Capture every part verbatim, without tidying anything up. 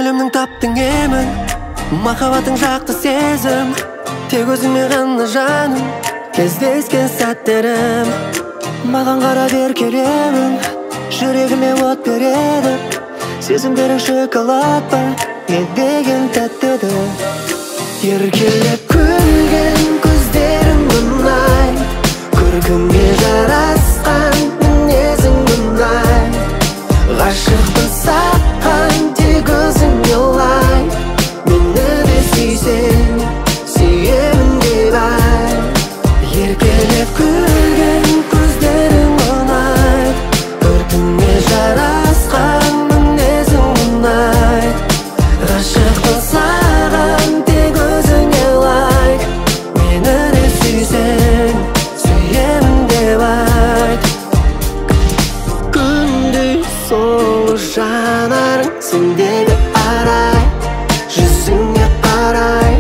Көңілімнің таптың емін, махаббатың жақты сезім. Тек өзіңе ғана жаным, кездескен сәттерім. Маған қара бер келемін, жүрегіме от береді. Сезімдерің шоколад ба, не деген тәттеді. Еркелеп күлген көздерің мұнай, көркіңе жарасқан мінезің мұнай. Ғашықпын саған, тек өзіңе лайық. Мені де сүйсең, сүйемін деп айт. Еркелеп күлген көздерің мұнай, көркіңе жарасқан мінезің мұнай. Ғашықпын саған, тек өзіңе лайық. Мені де сүйсең, сүйемін деп айт. Күндей сұлу жанарың, сендегі арай, жүзіңе қарай.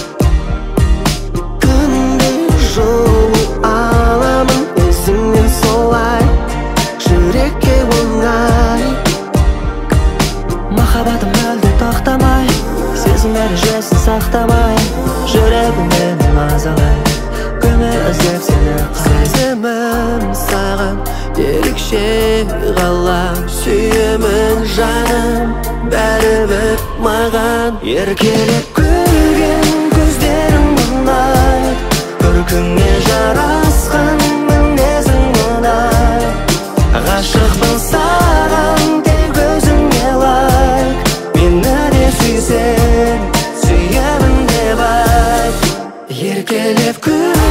Күндей жылу аламын өзіңнен солай, жүрекке оңай. Махаббатым мүлде тоқтамай, сезімдері жесін сақтамай, жүрегімнен мазалай, көңіл іздеп сені қарай. Сезімім саған ерекше ғалам, сүйемін жаным, бәрібір маған. Еркелеп күлген көздерің мұнай, көркіңе жарасқан мінезің мұнай. Ғашықпын саған, тек өзіңе лайық. Мені де сүйсең, сүйемін деп айт. Еркелеп күл